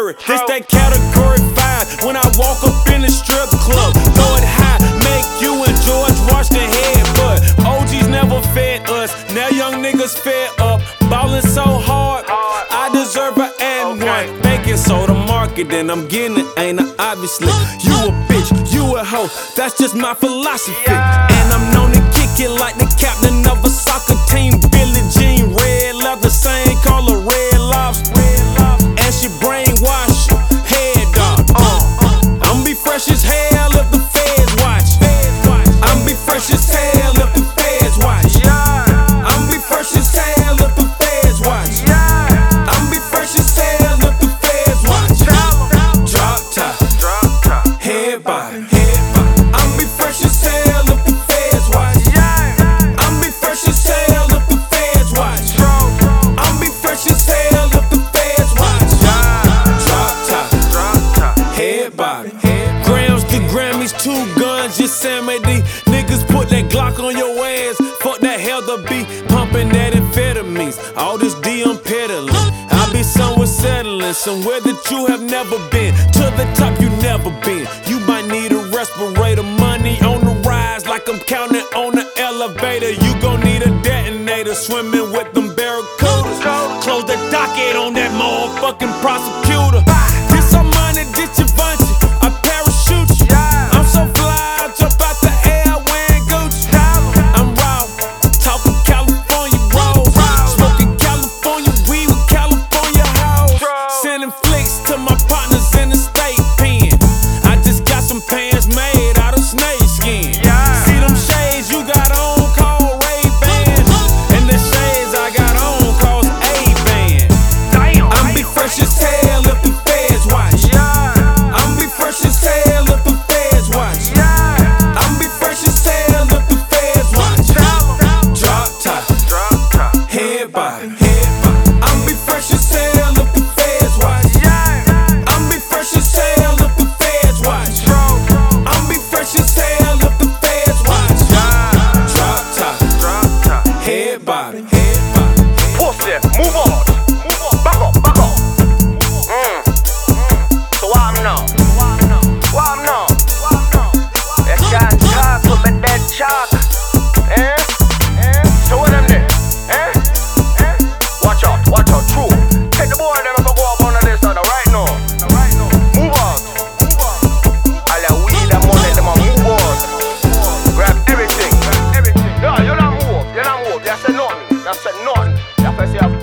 jury. This that category 5. When I walk up in the strip club, throw it high, make you and George Washington head. But OGs never fed us, now young niggas fed up. Ballin' so hard, I deserve an and one. Baking soda market, and I'm getting it, ain't I? Obviously, you a bitch, you a hoe, that's just my philosophy. And I'm known to kick it like the captain of a soccer team. Billie Jean, red leather, same color, red lobster. And she brainwash head dog. I'm be fresh as hell if the feds watch. I'm be fresh as hell if the feds watch. I'm be fresh as hell if the feds watch. I'm be fresh as hell if the feds watch. Drop top, head body. I'm be fresh as hell if the feds watch. I'm be fresh as hell if the feds watch. I'm be fresh as hell if the feds watch. Drop top, head body. Grams to Grammys, 2 guns, Yosemite. Niggas put that Glock on your ass. Fuck that hell to be pumping that amphetamines. All this D I'm peddling. I be somewhere settling, somewhere that you have never been. To the top you never been. You might need a respirator. Money on the rise like I'm counting on the elevator. You gon' need a detonator. Swimming with them barracudas. Close the docket on that motherfucking prosecutor. Get some money, get your Givenchy. I parachute you. I'm so fly, I jump out the air wearing Gucci. I'm raw, talking California rolls, smoking California weed with California hoes. Sending flicks to my partners in the state pen. I just got some pants made out of snake skin. See them shades you got on called Ray-Ban, and the shades I got on called A-Ban. I'm be fresh as hell if the feds watch. I'm be fresh as hell if the feds watch. I'm be fresh as hell if the feds watch. Drop top, head body. I'm be fresh as hell if the feds watch. I'm be fresh as hell if the feds watch. I'm be fresh as hell if the feds watch. Drop top, head body. Pussy, move on. Back up. So what I'm now? You can't talk with me dead chalk. So what them there? Watch out, true. Take the boy them if I go up under this other right now. Move out. All that weed and money, them a move out. Grab everything. No, you not move. You said nothing. You said nothing. You have to say